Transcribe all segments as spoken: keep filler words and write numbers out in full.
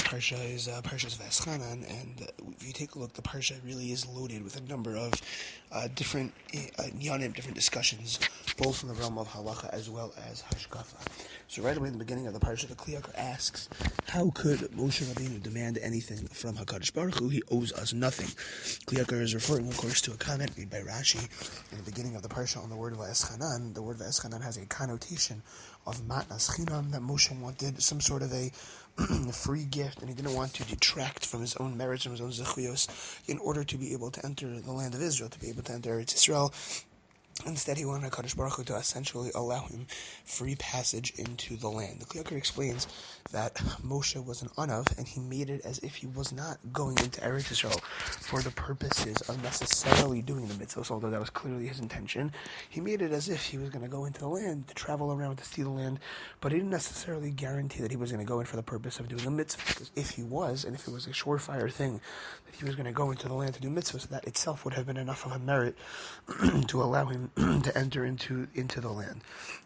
parsha is uh, Parshas Va'eschanan, and uh, if you take a look, the parsha really is loaded with a number of uh, different uh, yanim, different discussions, both in the realm of halacha as well as hashkafa. So right away in the beginning of the parsha, the Kli Yakar asks, how could Moshe Rabbeinu demand anything from HaKadosh Baruch Hu? He owes us nothing. Kli Yakar is referring, of course, to a comment made by Rashi in the beginning of the parsha on the word Va'eschanan. The word Va'eschanan has a connotation of matnas chinam, that Moshe wanted some sort of a free gift, and he didn't want to detract from his own merits, from his own zechuyos, in order to be able to enter the land of Israel, to be able to enter Eretz Yisrael. Instead, he wanted HaKadosh Baruch Hu to essentially allow him free passage into the land. The Kli Yakar explains that Moshe was an anav, and he made it as if he was not going into Eretz Yisrael for the purposes of necessarily doing the mitzvahs, although that was clearly his intention. He made it as if he was going to go into the land, to travel around to see the land, but he didn't necessarily guarantee that he was going to go in for the purpose of doing the mitzvah, because if he was, and if it was a surefire thing, that he was going to go into the land to do mitzvahs, that itself would have been enough of a merit to allow him to enter into into the land.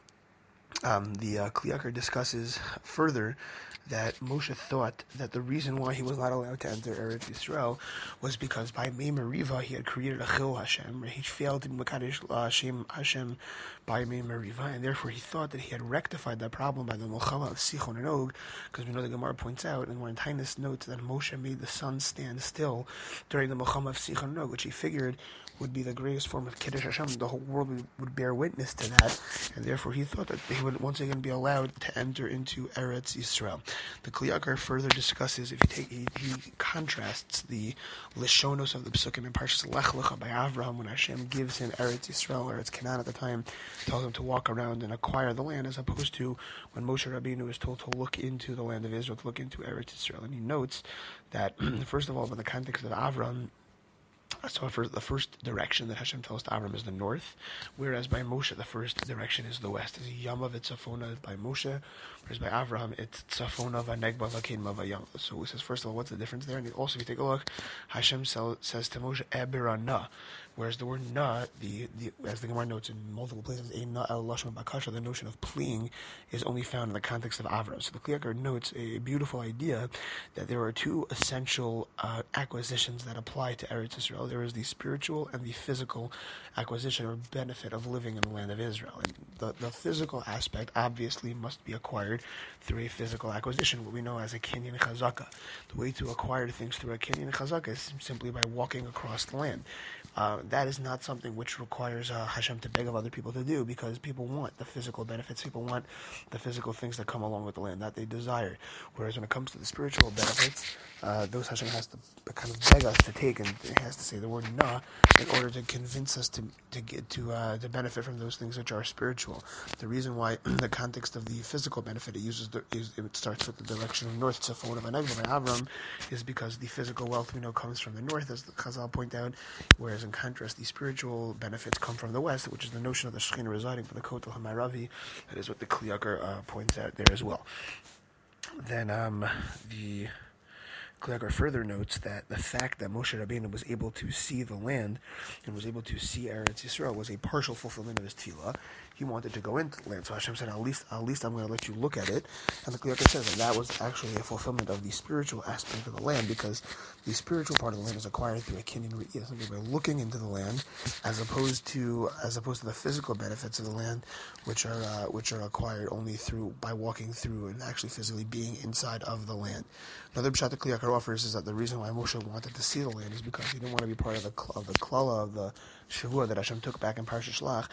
Um, the uh, Kli Yakar discusses further that Moshe thought that the reason why he was not allowed to enter Eretz Yisrael was because by Mei Meriva he had created a Chil Hashem, he failed to Mekadesh Hashem Hashem by Mei Meriva, and therefore he thought that he had rectified that problem by the Milchama of Sichon and Og, because we know the Gemara points out, and Warren Tainus notes that Moshe made the sun stand still during the Milchama of Sichon and Og, which he figured would be the greatest form of Kiddush Hashem. The whole world would, would bear witness to that, and therefore he thought that he would once again be allowed to enter into Eretz Yisrael. The Kli Yakar further discusses, if you take, he, he contrasts the Lishonos of the Pesukim in Parshas Lech Lecha by Avraham, when Hashem gives him Eretz Yisrael, or Eretz Canaan at the time, tells him to walk around and acquire the land, as opposed to when Moshe Rabbeinu is told to look into the land of Israel, to look into Eretz Yisrael. And he notes that, first of all, in the context of Avram, so for the first direction that Hashem tells to Avram is the north, whereas by Moshe the first direction is the west. It's Yama v'Tzafona by Moshe, whereas by Avram it's Tzafona v'Negba v'Kedma v'Yama. So he says, first of all, what's the difference there? And also, if you take a look, Hashem says to Moshe, Ebera na, whereas the word na, the, the as the Gemara notes in multiple places, a na el lashon bakasha, the notion of pleading is only found in the context of Avram. So the Kli Yakar notes a beautiful idea that there are two essential uh, acquisitions that apply to Eretz Yisrael. There is the spiritual and the physical acquisition or benefit of living in the land of Israel. And the, the physical aspect obviously must be acquired through a physical acquisition, what we know as a kinyan chazaka. The way to acquire things through a kinyan chazaka is simply by walking across the land. Uh, that is not something which requires uh, Hashem to beg of other people to do, because people want the physical benefits, people want the physical things that come along with the land, that they desire. Whereas when it comes to the spiritual benefits, uh, those Hashem has to kind of beg us to take, and it has to say the word na in order to convince us to to get to uh, to benefit from those things which are spiritual. The reason why in the context of the physical benefit it uses the, is, it starts with the direction of north, Tzafon of Anegba by Avram, is because the physical wealth we know comes from the north, as the Chazal point out, whereas in contrast the spiritual benefits come from the west, which is the notion of the Shekhinah residing for the Kotel HaMaravi. That is what the Kli Yakar uh, points out there as well. Then um, the Kli Yakar further notes that the fact that Moshe Rabbeinu was able to see the land and was able to see Eretz Yisrael was a partial fulfillment of his tefillah. He wanted to go into the land, so Hashem said, at least, at least I'm going to let you look at it. And the Kli Yakar says that that was actually a fulfillment of the spiritual aspect of the land, because the spiritual part of the land is acquired through a kinyan re'iyah, simply by looking into the land, as opposed to as opposed to the physical benefits of the land, which are uh, which are acquired only through by walking through and actually physically being inside of the land. Another pshat the Kli Yakar offers is that the reason why Moshe wanted to see the land is because he didn't want to be part of the of the klala of the shavua that Hashem took back in Parashat Shlach.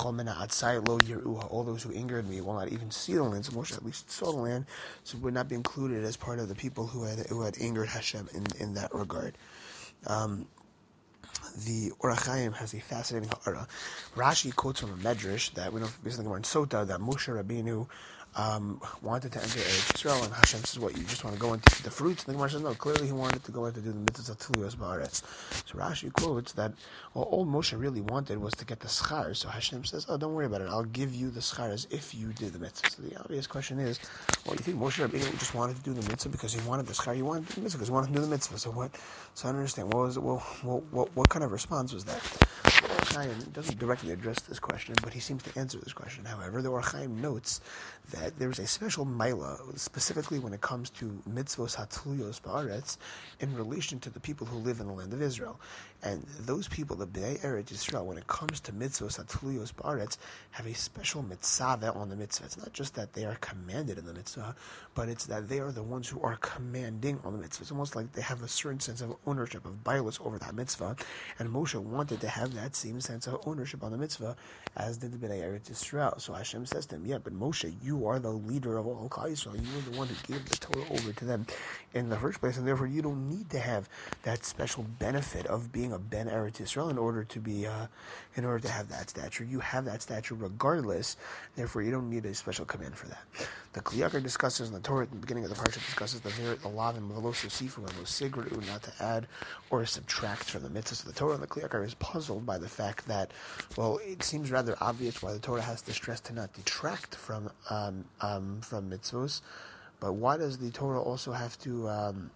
All those who angered me will not even see the land. So Moshe at least saw the land, so would not be included as part of the people who had who had angered Hashem in, in that regard. Um, the Orach Chaim has a fascinating ha'ara. Rashi quotes from a medrash that we know based on the Gemara in Sota that Moshe Rabbeinu Um, wanted to enter Eretz Yisrael, and Hashem says, what, you just want to go into the fruits? And the Gemara says, no, clearly he wanted to go in to do the mitzvahs of Tziluyos Ba'aretz. So Rashi quotes that well, all Moshe really wanted was to get the schar. So Hashem says, oh, don't worry about it, I'll give you the schar as if you did the mitzvah. So the obvious question is, well, you think Moshe Rabbeinu just wanted to do the mitzvah because he wanted the schar? He wanted to do the mitzvah because he wanted to do the mitzvah. So what? So I don't understand. What was it? Well, what, what, what kind of response was that? Chaim doesn't directly address this question, but he seems to answer this question. However, the Or Chaim notes that there is a special maila, specifically when it comes to mitzvos hatluyos ba'aretz, in relation to the people who live in the land of Israel. And those people, the Bnei Eretz Yisrael, when it comes to mitzvos hatluyos ba'aretz, have a special mitzvah on the mitzvah. It's not just that they are commanded in the mitzvah, but it's that they are the ones who are commanding on the mitzvah. It's almost like they have a certain sense of ownership, of bias over that mitzvah, and Moshe wanted to have that same sense of ownership on the mitzvah as did the Bnei Eretz Yisrael. So Hashem says to him, yeah, but Moshe, you are the leader of all Klal Yisrael. You were the one who gave the Torah over to them in the first place, and therefore you don't need to have that special benefit of being a Ben Eretz Yisrael in order to be, uh, in order to have that stature. You have that stature regardless, therefore you don't need a special command for that. The Kli Yakar discusses in the Torah at the beginning of the parsha, discusses the ver- the lav and velos yosifu and losigru, not to add or subtract from the mitzvahs of the Torah. And the Kli Yakar is puzzled by the fact that, well, it seems rather obvious why the Torah has to stress to not detract from um, um, from mitzvahs, but why does the Torah also have to um,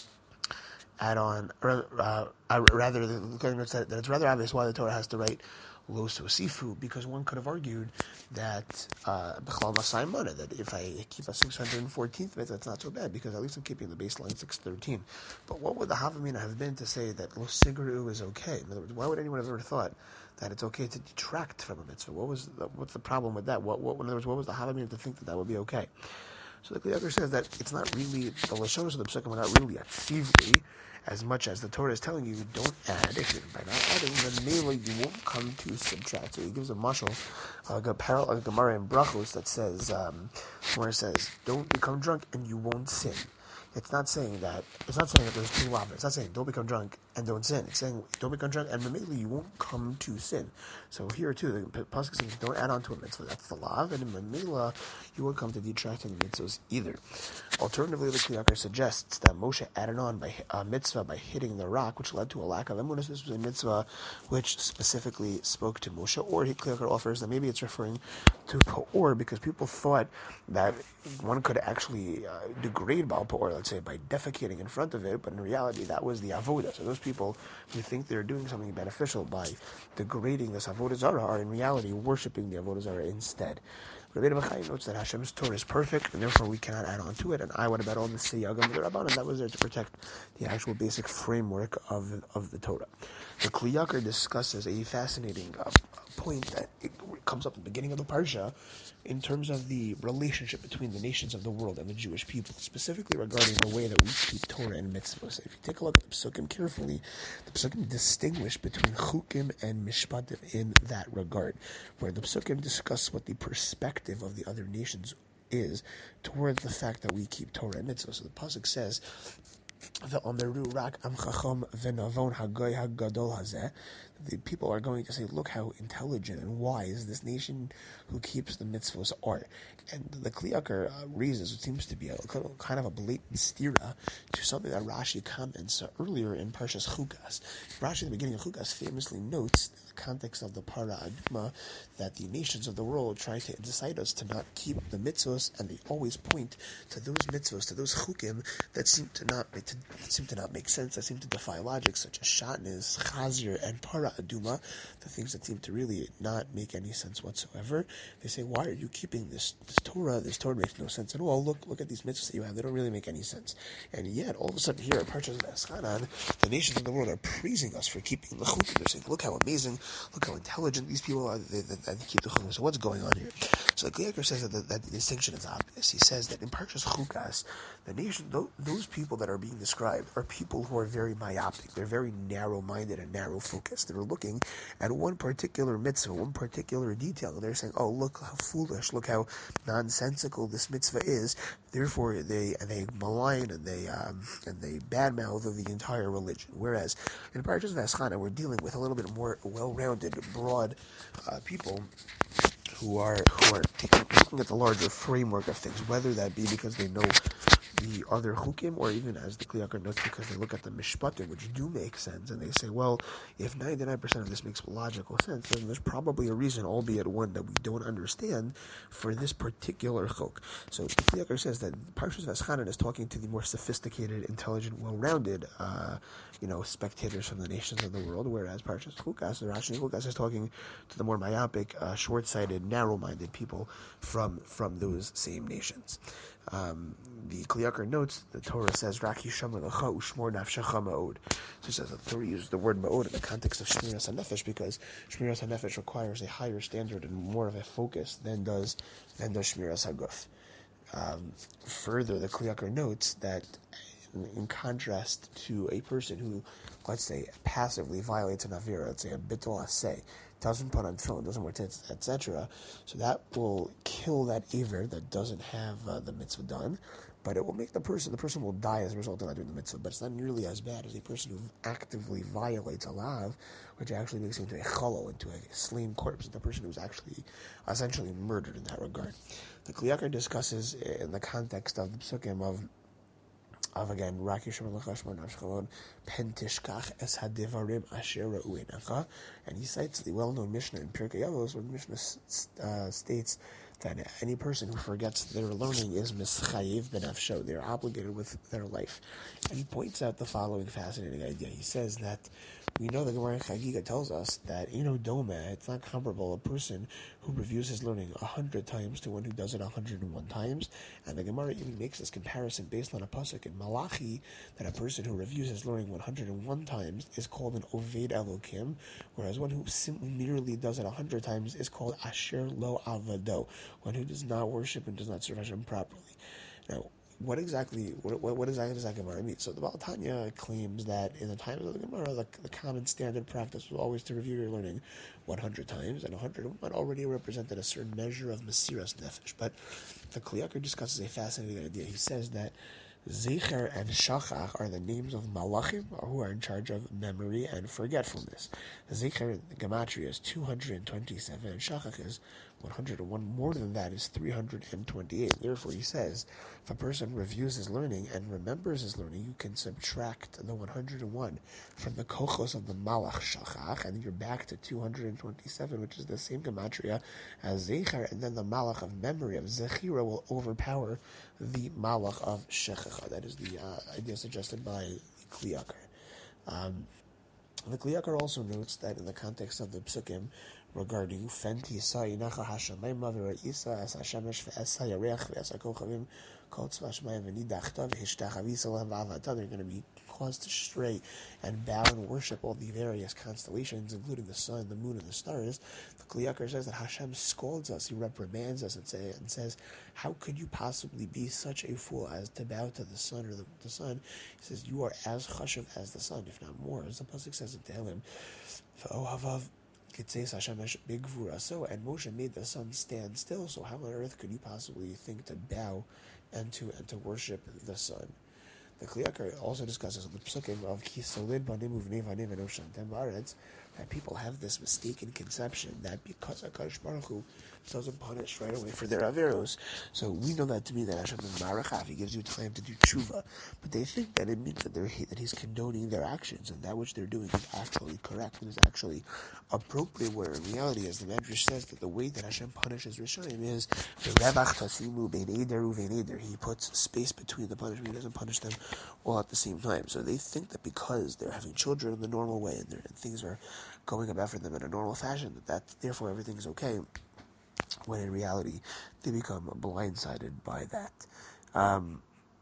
add on, or, uh, uh, rather, the Kli Yakar said that it's rather obvious why the Torah has to write Lo Sosifu, because one could have argued that B'chlal Masai Mana, that if I keep a six hundred fourteenth mitzvah, it's not so bad, because at least I'm keeping the baseline six thirteen. But what would the Havamina have been to say that Lo Sigru is okay? In other words, why would anyone have ever thought that it's okay to detract from a mitzvah? What was the, what's the problem with that? What, what, in other words, what was the Havamina to think that that would be okay? So the Kli Yakar says that it's not really, the Lashonos of the Psukim are not really a tzivli, as much as the Torah is telling you, don't add. If you, by not adding, then mainly you won't come to subtract. So he gives a mashal, uh, a parallel, a Gemara in Brachos that says, um, where it says, don't become drunk and you won't sin. It's not saying that, it's not saying that there's two lavas. It's not saying don't become drunk and don't sin. It's saying don't become drunk and immediately you won't come to sin. So here too, the pasuk says don't add on to a mitzvah. That's the lav, and in Mamela you won't come to detracting the mitzvahs either. Alternatively, the Kli Yakar suggests that Moshe added on by a mitzvah by hitting the rock, which led to a lack of emunah. This was a mitzvah which specifically spoke to Moshe. Or he Kli Yakar offers that maybe it's referring to Pa'or, because people thought that one could actually uh, degrade Baal Pa'or, let's say, by defecating in front of it, but in reality that was the avodah. So those people who think they're doing something beneficial by degrading this avodah zarah are in reality worshipping the avodah zarah instead. Rabbi Bachai notes that Hashem's Torah is perfect, and therefore we cannot add on to it. And I would about all the siyagam of the Rabbanan that was there to protect the actual basic framework of of the Torah. The Kli Yakar discusses a fascinating uh, point that it comes up at the beginning of the parsha in terms of the relationship between the nations of the world and the Jewish people, specifically regarding the way that we keep Torah and mitzvahs. If you take a look at the Psukim carefully, the Psukim distinguish between Chukim and Mishpatim in that regard, where the Psukim discuss what the perspective of the other nations is towards the fact that we keep Torah and mitzvahs. So the pasuk says, "Ve'omeru rak am chacham ve'navon hagoy hagadol hazeh." The people are going to say, look how intelligent and wise this nation who keeps the mitzvahs are. And the Kli Yakar uh, raises what seems to be a kind of a blatant stira to something that Rashi comments uh, earlier in Parshas Chukas. Rashi, at the beginning of Chukas, famously notes in the context of the Para Aduma that the nations of the world try to incite us to not keep the mitzvahs, and they always point to those mitzvahs, to those chukim that seem to not to, that seem to not make sense, that seem to defy logic, such as Shatnez, Chazir, and Para Aduma, the things that seem to really not make any sense whatsoever. They say, why are you keeping this, this Torah? This Torah makes no sense at all. Look look at these mitzvahs that you have. They don't really make any sense. And yet, all of a sudden here at Parshas V'eschanan, the nations of the world are praising us for keeping the chukim. They're saying, look how amazing, look how intelligent these people are, they, they, they keep the chukim. So what's going on here? So the Kli Yakar says that the, that the distinction is obvious. He says that in Parshas Chukas, the nation, those people that are being described are people who are very myopic. They're very narrow-minded and narrow-focused. They're looking at one particular mitzvah, one particular detail, and they're saying, oh, look how foolish, look how nonsensical this mitzvah is. Therefore, they and they malign and they um, and they badmouth of the entire religion. Whereas in Parshas V'eschanan, we're dealing with a little bit more well-rounded, broad uh, people who are who are taking, looking at the larger framework of things, whether that be because they know the other chukim, or even as the Kli Yakar notes, because they look at the mishpatim, which do make sense, and they say, well, if ninety-nine percent of this makes logical sense, then there's probably a reason, albeit one that we don't understand, for this particular chuk. So the Kli Yakar says that Parshas Veschanan is talking to the more sophisticated, intelligent, well-rounded, uh, you know, spectators from the nations of the world, whereas Parshas Chukas, the Rashi Chukas, is talking to the more myopic, uh, short-sighted, narrow-minded people from from those same nations. Um, the Kli Yakar notes the Torah says Rak Yishama Lecha Ushmor Nafshecha Ma'od. So it says the Torah uses the word Ma'od in the context of Shmiras HaNefesh because Shmiras HaNefesh requires a higher standard and more of a focus than does than does Shmiras HaGuf. Um, further, the Kli Yakar notes that in, in contrast to a person who, let's say, passively violates an avira, let's say a bittul aseh, doesn't put on tefillin, doesn't wear tzitzit, et cetera, so that will kill that aver that doesn't have uh, the mitzvah done, but it will make the person, the person will die as a result of not doing the mitzvah, but it's not nearly as bad as a person who actively violates a lav, which actually makes him into a chalal, into a slain corpse, the person who's actually essentially murdered in that regard. The Kli Yakar discusses in the context of the psukim of of again, Raki Shemar Lechashmar Nafshchalon Pentishkach Es Hadivarim Asher Ra'uenacha, and he cites the well-known Mishnah in Pirkei Avos, where the Mishnah uh, states that any person who forgets their learning is mischayev benafsho. They are obligated with their life. And he points out the following fascinating idea. He says that we know the Gemara in Chagiga tells us that Ino Doma, it's not comparable, a person who reviews his learning a hundred times to one who does it a hundred and one times. And the Gemara even makes this comparison based on a pasuk in Malachi that a person who reviews his learning one hundred and one times is called an Oved Elokim, whereas one who simply merely does it a hundred times is called Asher Lo Avado, one who does not worship and does not serve Hashem properly. Now, what exactly what, what, what exactly does that Gemara mean? So the Baal Tanya claims that in the times of the Gemara, the, the common standard practice was always to review your learning one hundred times, and one hundred and one already represented a certain measure of Mesiras Nefesh. But the Kli Yakar discusses a fascinating idea. He says that Zecher and Shachach are the names of Malachim, who are in charge of memory and forgetfulness. Zecher, the Gematria, is two hundred twenty-seven, and Shachach is one hundred and one. More than that is three hundred twenty-eight. Therefore, he says, if a person reviews his learning and remembers his learning, you can subtract the one hundred and one from the kochos of the Malach Shachach, and you're back to two hundred twenty-seven, which is the same Gematria as Zecher, and then the Malach of memory of Zechira will overpower the Malach of Shechacha. That is the uh, idea suggested by Kli Yakar. Um, the Kli Yakar also notes that in the context of the psukim regarding Fenti Sa Inacha Hashamayim Mavir Isa Es Hashemesh Ve'es HaYarech Ve'es HaKochavim Kol Tzva Shmayim V'nidachta V'hishtach Avisalam V'avata, they're going to be caused to stray and bow and worship all the various constellations, including the sun, the moon, and the stars. The Kli Yakar says that Hashem scolds us, he reprimands us, and, say, and says, how could you possibly be such a fool as to bow to the sun or the, the sun? He says, you are as chashuv as the sun, if not more. As the pasuk says in Tehillim, V'ohavav Kitzeis Hashem Bigvura. So, and Moshe made the sun stand still, so how on earth could you possibly think to bow and to and to worship the sun? The Kli Yakar also discusses the psukim of Kisolid Banim Uvnei Vanim and Oshantem Baaretz, that people have this mistaken conception that because HaKadosh Baruch Hu doesn't punish right away for their averos, so we know that to mean that Hashem is Marachav, he gives you time to do tshuva, but they think that it means that they're that he's condoning their actions, and that which they're doing is actually correct, and is actually appropriate, where in reality, as the Medrash says, that the way that Hashem punishes Rishayim is V'revach tasimu bein eder uvein eder. He puts space between the punishment, he doesn't punish them all at the same time. So they think that because they're having children in the normal way, and, and things are going about for them in a normal fashion, that, that therefore everything is okay, when in reality they become blindsided by that. Um,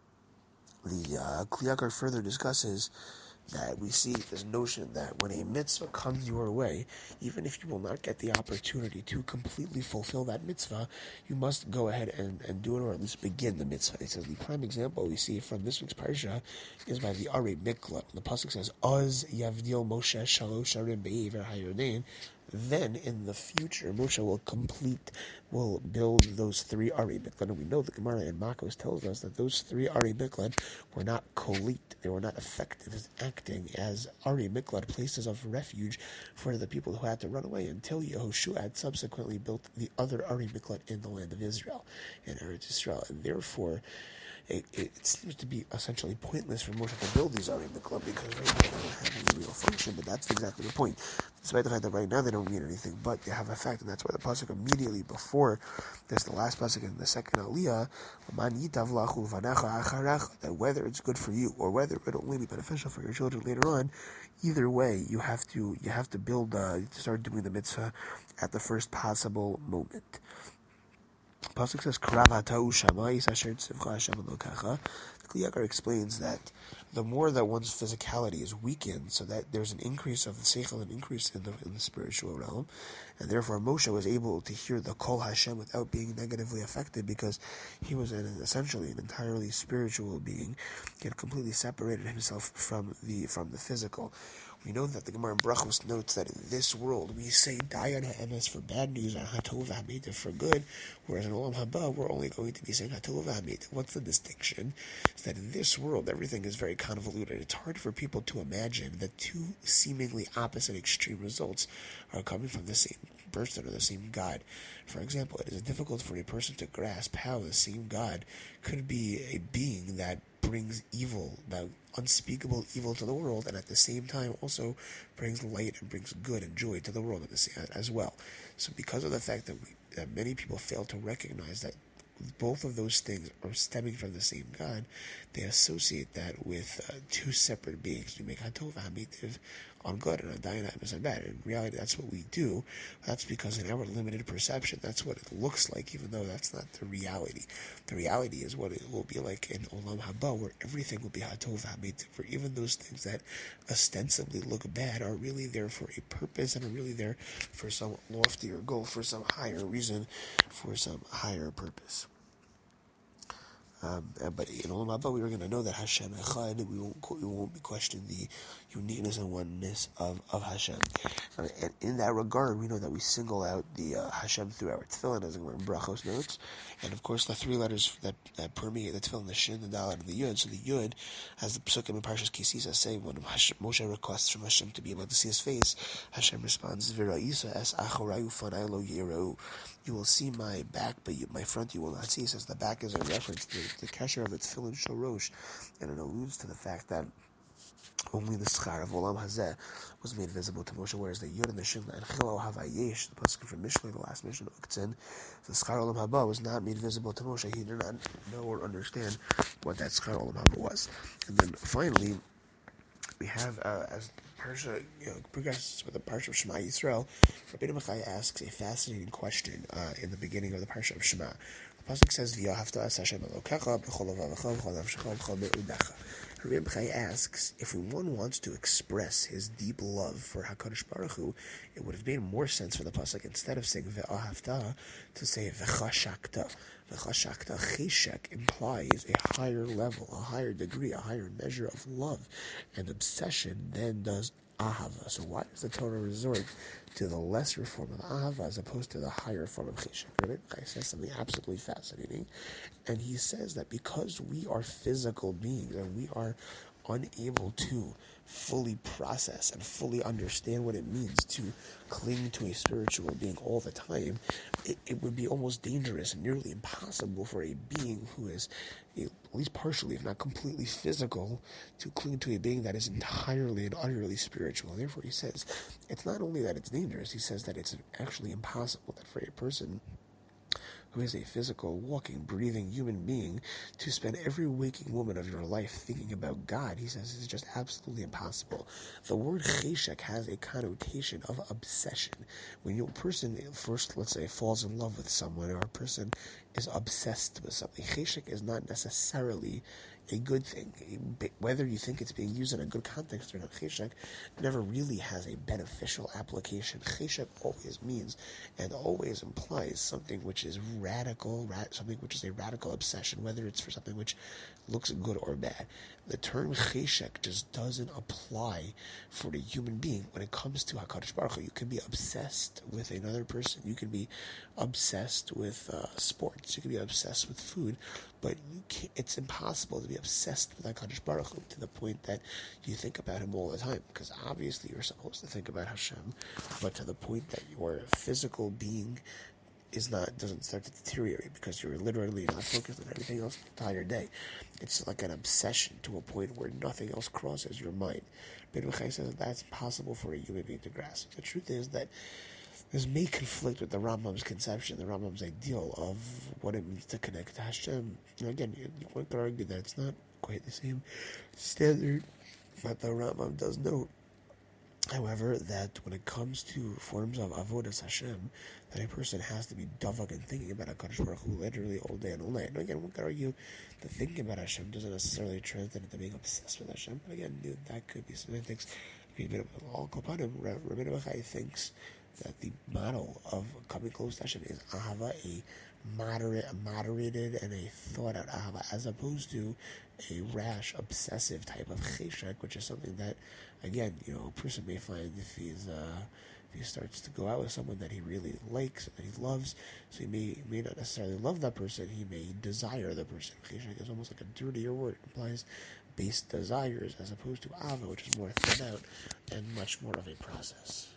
the uh, Kli Yakar further discusses that we see this notion that when a mitzvah comes your way, even if you will not get the opportunity to completely fulfill that mitzvah, you must go ahead and, and do it, or at least begin the mitzvah. He says the prime example we see from this week's parsha is by the Ari Miklat. The pasuk says, "Oz Yavdil Moshe Shalosh Arim Be'ever Hayodein." Then in the future, Moshe will complete, will build those three Ari Miklat. And we know the Gemara in Makos tells us that those three Ari Miklat were not kolit, they were not effective as acting as Ari Miklat, places of refuge for the people who had to run away, until Yehoshua had subsequently built the other Ari Miklat in the land of Israel, in Eretz Israel. And therefore, it, it, it seems to be essentially pointless for Moshe to build these Arim Mikla because right now they don't have any real function, but that's exactly the point. Despite the fact that right now they don't mean anything, but they have effect, and that's why the pasuk immediately before there's the last pasuk in the second aliyah, that whether it's good for you or whether it'll only be beneficial for your children later on, either way, you have to you have to build, uh, to start doing the mitzvah at the first possible moment. Pasuk says, "Karav hatau shamayis asher tzivcha Hashem elokecha." The Kli Yakar explains that the more that one's physicality is weakened, so that there's an increase of the seichel, an increase in the in the spiritual realm, and therefore Moshe was able to hear the Kol Hashem without being negatively affected because he was an, essentially an entirely spiritual being. He had completely separated himself from the from the physical. We know that the Gemara in Brachos notes that in this world we say Dayan ha'emes for bad news and Hatov ha'meitiv for good, whereas in Olam Haba we're only going to be saying Hatov ha'meitiv. What's the distinction? Is that in this world everything is very convoluted. It's hard for people to imagine that two seemingly opposite extreme results are coming from the same person or the same God. For example, it is difficult for a person to grasp how the same God could be a being that brings evil, that unspeakable evil to the world, and at the same time also brings light and brings good and joy to the world at the same, as well. So because of the fact that, we, that many people fail to recognize that both of those things are stemming from the same God, they associate that with uh, two separate beings. We make Hatov HaMitiv on good and Adayin HaMitiv on bad. In reality, that's what we do. That's because in our limited perception, that's what it looks like, even though that's not the reality. The reality is what it will be like in Olam Haba, where everything will be Hatov HaMitiv, where even those things that ostensibly look bad are really there for a purpose and are really there for some loftier goal, for some higher reason, for some higher purpose. Um, but in Olam Haba, we were going to know that Hashem Echad, we won't, we won't be questioning the uniqueness and oneness of, of Hashem. Uh, and in that regard, we know that we single out the uh, Hashem through our tefillin, as it were in Brachos notes. And of course, the three letters that, that permeate the tefillin, the Shin, the Dalet, and the Yud. So the Yud, as the Psukim in Parshas Kisisa say, when Hashem, Moshe requests from Hashem to be able to see his face, Hashem responds, V'ra'isa es achorayu fanai lo yirau. You will see my back, but you, my front you will not see. He says the back is a reference to the kesher of the tefillin shorosh, and it alludes to the fact that only the schar of Olam Hazeh was made visible to Moshe, whereas the Yud and the Shin and Chilo Havayesh, the pasuk from Mishlei, the last mission of Uktzin, the schar Olam Haba was not made visible to Moshe. He did not know or understand what that schar Olam Haba was. And then finally, we have, uh, as Parsha you know, progresses with the Parsha of Shema Yisrael, Rabbeinu Bachai asks a fascinating question uh, in the beginning of the Parsha of Shema. The pasuk says, "V'yahavta es Hashem Elokecha b'chol levavecha b'chol nafshecha b'chol me'udecha." Rabbeinu Bachai asks, if one wants to express his deep love for HaKadosh Baruch Hu, it would have made more sense for the pasuk, instead of saying "V'ahavta," to say "V'chashakta." V'chashakta, cheshek, implies a higher level, a higher degree, a higher measure of love and obsession than does ahava. So why does the Torah resort to the lesser form of ahava as opposed to the higher form of cheshek? Rabbi Chai says something absolutely fascinating, and he says that because we are physical beings and we are unable to fully process and fully understand what it means to cling to a spiritual being all the time, it, it would be almost dangerous and nearly impossible for a being who is, at least partially, if not completely physical, to cling to a being that is entirely and utterly spiritual. And therefore, he says, it's not only that it's dangerous, he says that it's actually impossible that for a person who is a physical, walking, breathing human being, to spend every waking moment of your life thinking about God, he says, is just absolutely impossible. The word cheshek has a connotation of obsession. When a person first, let's say, falls in love with someone, or a person is obsessed with something, cheshek is not necessarily a good thing. Whether you think it's being used in a good context or not, cheshek never really has a beneficial application. Cheshek always means and always implies something which is radical, something which is a radical obsession, whether it's for something which looks good or bad. The term cheshek just doesn't apply for a human being when it comes to HaKadosh Baruch Hu. You can be obsessed with another person. You can be obsessed with uh, sports. You can be obsessed with food, but you can't, it's impossible to be obsessed with HaKadosh Baruch Hu to the point that you think about him all the time, because obviously you're supposed to think about Hashem, but to the point that your physical being is not doesn't start to deteriorate because you're literally not focused on everything else the entire day. It's like an obsession to a point where nothing else crosses your mind. Ben Bechai says that that's impossible for a human being to grasp. The truth is that this may conflict with the Rambam's conception, the Rambam's ideal of what it means to connect to Hashem. And again, you, you could argue that it's not quite the same standard, but the Rambam does note, however, that when it comes to forms of avodas Hashem, that a person has to be davak and thinking about HaKadosh Baruch Hu literally all day and all night. And again, one could argue that thinking about Hashem doesn't necessarily translate into being obsessed with Hashem, but again, that could be semantics. All Kopanim, Rabbi Bechai thinks that the model of coming close to Hashem is ahava, a moderate, a moderated, and a thought-out ahava, as opposed to a rash, obsessive type of cheshek, which is something that, again, you know, a person may find if he's uh, if he starts to go out with someone that he really likes and that he loves, so he may may not necessarily love that person, he may desire the person. Cheshek is almost like a dirtier word; it implies base desires as opposed to ava, which is more thought out and much more of a process.